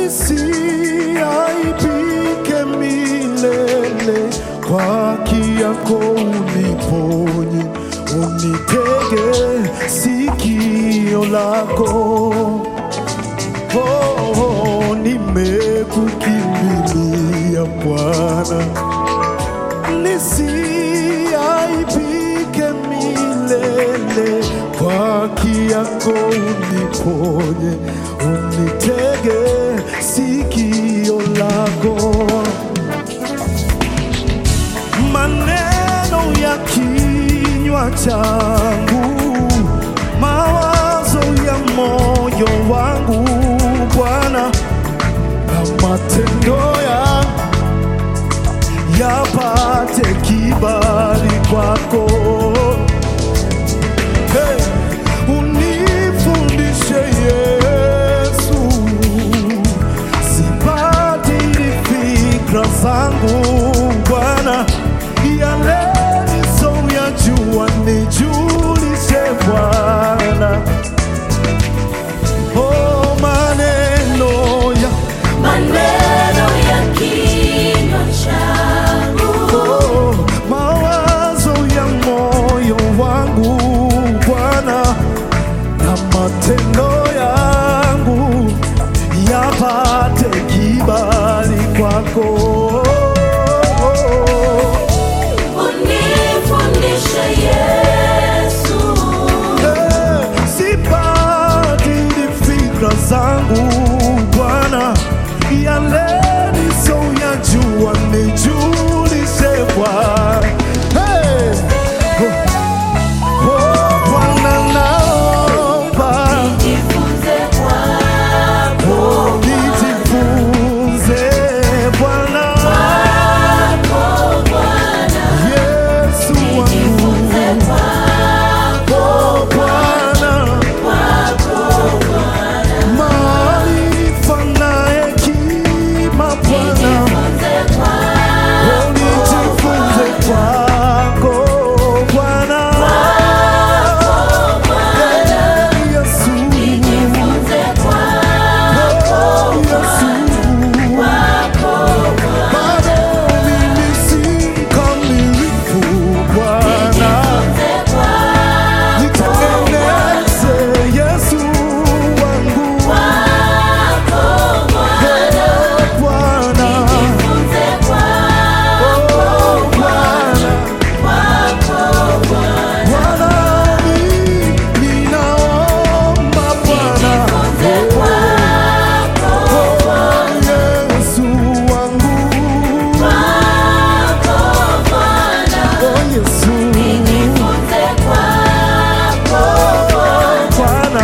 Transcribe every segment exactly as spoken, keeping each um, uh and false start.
nisiaibike milele. Kwa haki yako uniponye, unitege sikio lako. Oh, oh, nimekukimbilia Bwana, nisiaibike milele. Kwa haki yako uniponye, unitege sikio lako. Maneno ya kinywa changu, mawazo ya moyo wangu Bwana, na matendo yangu yapate kibali kwako. Hey, unifundishe Yesu, sibadili fikra zangu Bwana, yale nisoyajua nijulishe Bwana. Oh, maneno ya maneno ya kinywa changu, oh, mawazo ya moyo wangu Bwana, na matendo yangu yapate kibali kwako. unifundishe Yesu, Eh, sibadili fikra zangu Bwana, yale nisoyajua nijulishe Bwana. Hey! Oh, oh, Bwana naomba, nijifunze kwako, oh, nijifunze Bwana. kwako Bwana, Yesu wangu, nijifunze kwako, oh, Bwana, kwako Bwana, maarifa na hekima Bwana, nijifunze kwako, oh, nijifunze kwako Bwana. Eh, Yesu, nijifunze kwako, oh, Yesu, kwako Bwana, bado mimi si mkamilifu Bwana, nijifunze kwako, nitengeneze Yesu wangu, kwako Bwana, eh, Bwana, nijifunze kwako, oh, Bwana, kwako Bwana, Bwana, mimi ninaomba Bwana, nijifunze kwako, oh, Yesu wangu, kwako Bwana, oh, Yesu, nijifunze kwako, Bwana,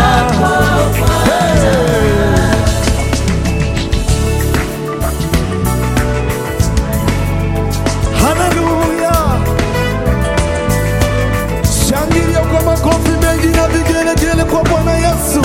hey. Haleluya! Shangilia kwa makofi mengi na vigelegele kwa Bwana Yesu.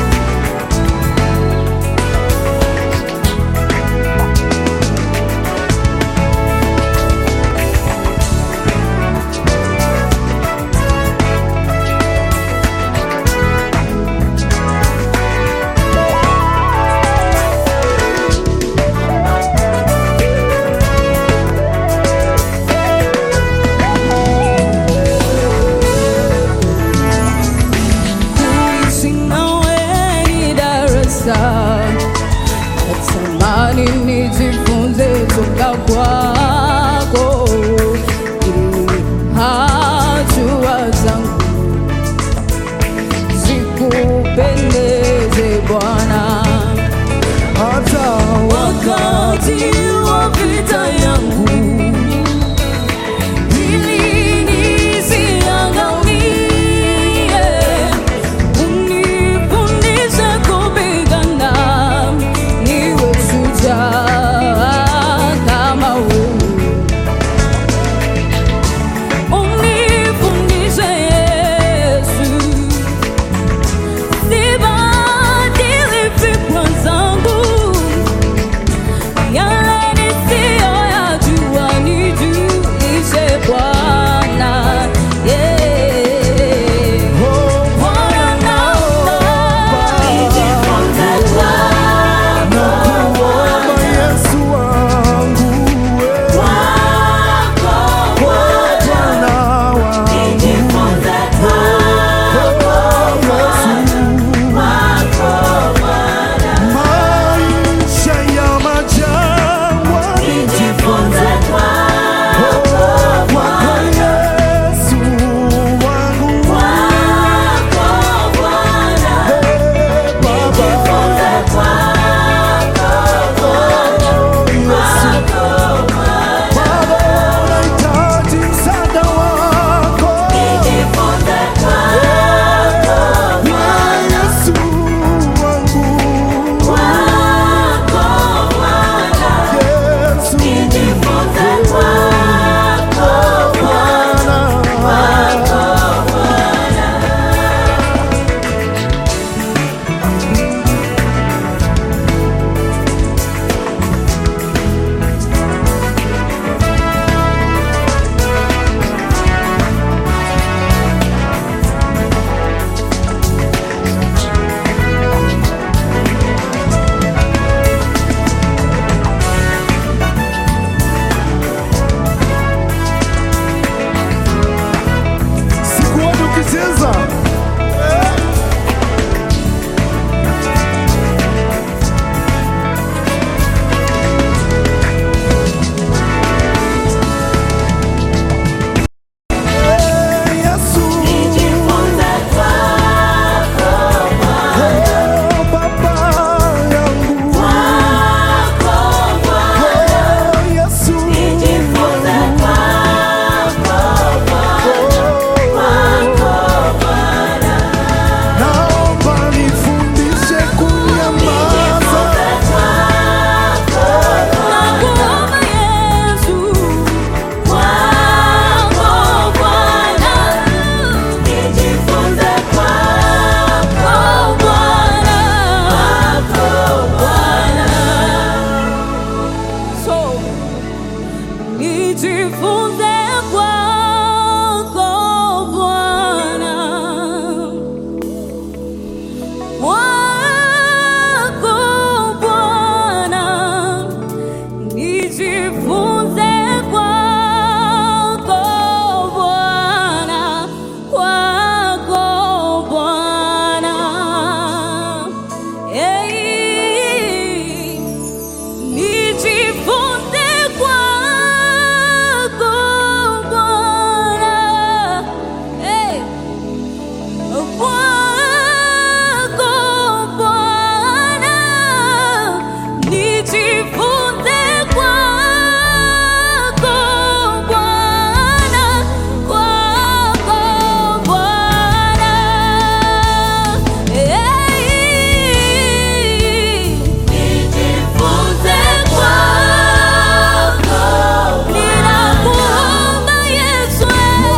Kuishi nawe ni darasa, natamani nijifunze toka kwako, ili hatua zangu zikupendeze Bwana. Hata Wakati wa vita yangu, ili nisiangamie, unifundishe kupigana, niwe shujaa Hey, nijifunze kwako Bwana. Hey, kwako Bwana, nijifunze kwako Bwana, kwako Bwana. Hey, Nijifunze kwako, ninakuomba Yesu,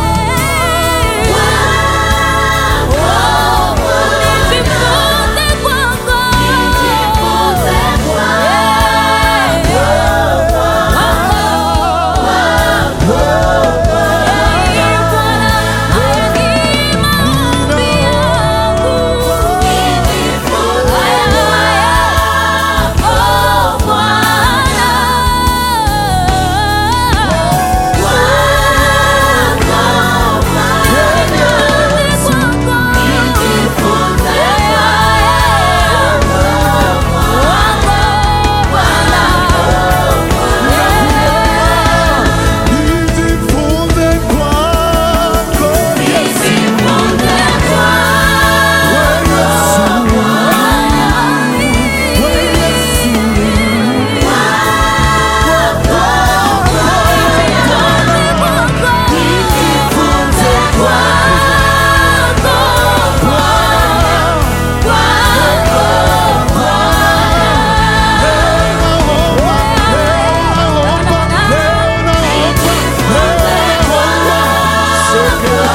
nijifunze kwako, nijifunze Nijifunze kwako Yesu, wewe Yesu, Nijifunze kwako.